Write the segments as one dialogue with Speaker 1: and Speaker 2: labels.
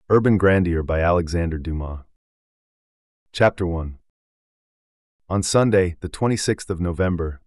Speaker 1: Urban Grandeur by Alexandre Dumas. Chapter 1. On Sunday, the 26th of November,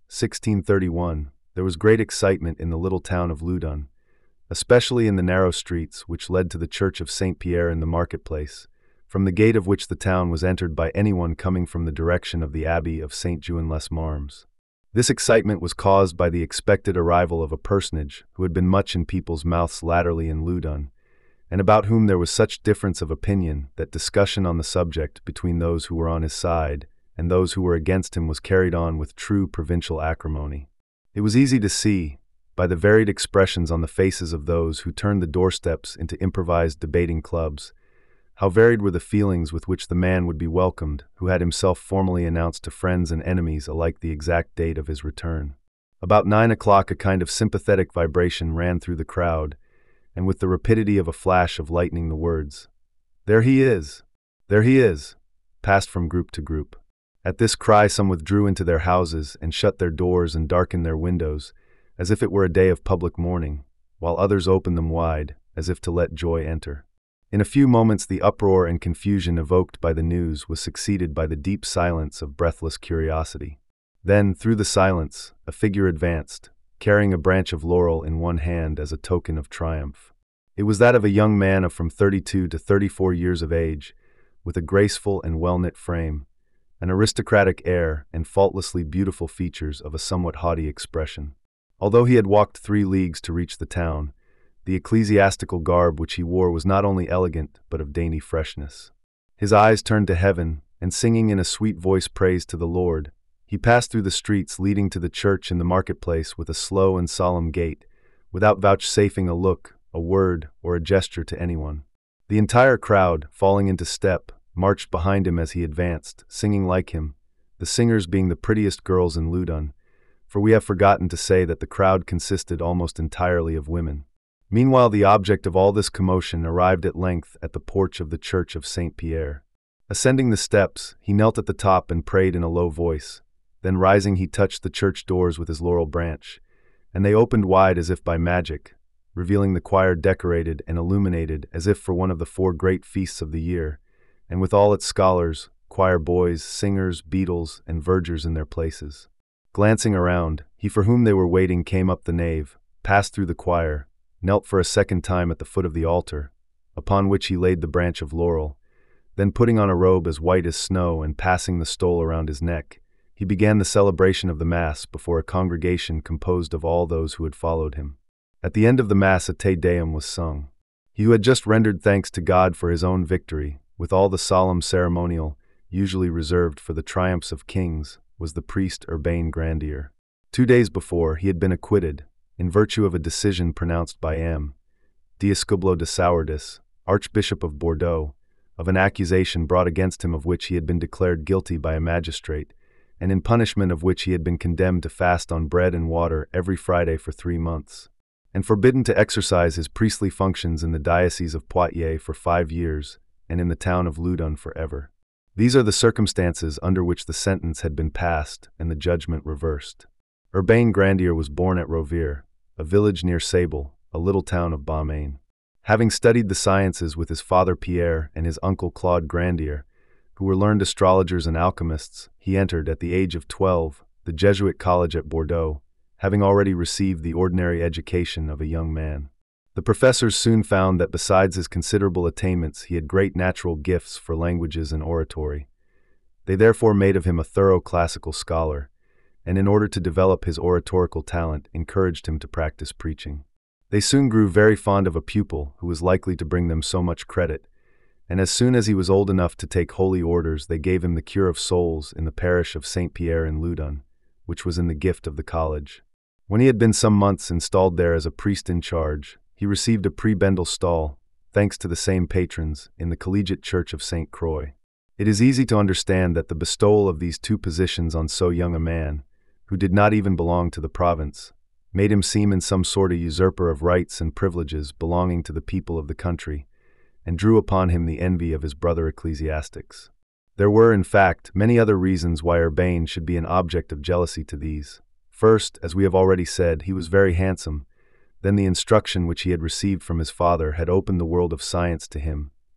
Speaker 1: 1631, there was great excitement in the little town of Loudun, especially in the narrow streets which led to the church of Saint Pierre in the marketplace, from the gate of which the town was entered by anyone coming from the direction of the abbey of Saint Jean-les-Marmes. This excitement was caused by the expected arrival of a personage who had been much in people's mouths latterly in Loudun, and about whom there was such difference of opinion that discussion on the subject between those who were on his side and those who were against him was carried on with true provincial acrimony. It was easy to see, by the varied expressions on the faces of those who turned the doorsteps into improvised debating clubs, how varied were the feelings with which the man would be welcomed who had himself formally announced to friends and enemies alike the exact date of his return. About 9 o'clock a kind of sympathetic vibration ran through the crowd, and with the rapidity of a flash of lightning the words, "There he is! There he is!" passed from group to group. At this cry some withdrew into their houses and shut their doors and darkened their windows, as if it were a day of public mourning, while others opened them wide, as if to let joy enter. In a few moments the uproar and confusion evoked by the news was succeeded by the deep silence of breathless curiosity. Then, through the silence, a figure advanced, carrying a branch of laurel in one hand as a token of triumph. It was that of a young man of from 32 to 34 years of age, with a graceful and well-knit frame, an aristocratic air, and faultlessly beautiful features of a somewhat haughty expression. Although he had walked 3 leagues to reach the town, the ecclesiastical garb which he wore was not only elegant but of dainty freshness. His eyes turned to heaven, and singing in a sweet voice praise to the Lord, he passed through the streets leading to the church in the marketplace with a slow and solemn gait, without vouchsafing a look, a word, or a gesture to anyone. The entire crowd, falling into step, marched behind him as he advanced, singing like him, the singers being the prettiest girls in Loudun, for we have forgotten to say that the crowd consisted almost entirely of women. Meanwhile the object of all this commotion arrived at length at the porch of the church of Saint Pierre. Ascending the steps, he knelt at the top and prayed in a low voice. Then rising he touched the church doors with his laurel branch, and they opened wide as if by magic, revealing the choir decorated and illuminated as if for one of the 4 great feasts of the year, and with all its scholars, choir boys, singers, beadles, and vergers in their places. Glancing around, he for whom they were waiting came up the nave, passed through the choir, knelt for a second time at the foot of the altar, upon which he laid the branch of laurel. Then putting on a robe as white as snow and passing the stole around his neck, he began the celebration of the Mass before a congregation composed of all those who had followed him. At the end of the Mass a Te Deum was sung. He who had just rendered thanks to God for his own victory, with all the solemn ceremonial usually reserved for the triumphs of kings, was the priest Urbain Grandier. 2 days before, he had been acquitted, in virtue of a decision pronounced by M. D'Escoubleau de Sourdis, Archbishop of Bordeaux, of an accusation brought against him of which he had been declared guilty by a magistrate, and in punishment of which he had been condemned to fast on bread and water every Friday for 3 months, and forbidden to exercise his priestly functions in the diocese of Poitiers for 5 years, and in the town of Loudun forever. These are the circumstances under which the sentence had been passed and the judgment reversed. Urbain Grandier was born at Rovire, a village near Sable, a little town of Bas-Maine. Having studied the sciences with his father Pierre and his uncle Claude Grandier, who were learned astrologers and alchemists, he entered, at the age of 12, the Jesuit college at Bordeaux, having already received the ordinary education of a young man. The professors soon found that besides his considerable attainments he had great natural gifts for languages and oratory. They therefore made of him a thorough classical scholar, and in order to develop his oratorical talent, encouraged him to practice preaching. They soon grew very fond of a pupil who was likely to bring them so much credit, and as soon as he was old enough to take holy orders they gave him the cure of souls in the parish of Saint Pierre in Loudun, which was in the gift of the college. When he had been some months installed there as a priest in charge, he received a prebendal stall, thanks to the same patrons, in the collegiate church of Saint Croix. It is easy to understand that the bestowal of these 2 positions on so young a man, who did not even belong to the province, made him seem in some sort a usurper of rights and privileges belonging to the people of the country, and drew upon him the envy of his brother ecclesiastics. There were, in fact, many other reasons why Urbain should be an object of jealousy to these. First, as we have already said, he was very handsome. Then the instruction which he had received from his father had opened the world of science to him,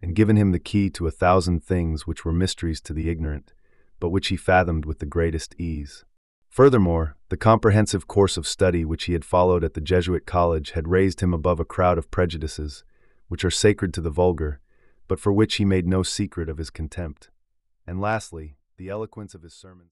Speaker 1: and given him the key to 1,000 things which were mysteries to the ignorant, but which he fathomed with the greatest ease. Furthermore, the comprehensive course of study which he had followed at the Jesuit college had raised him above a crowd of prejudices, which are sacred to the vulgar, but for which he made no secret of his contempt. And lastly, the eloquence of his sermons.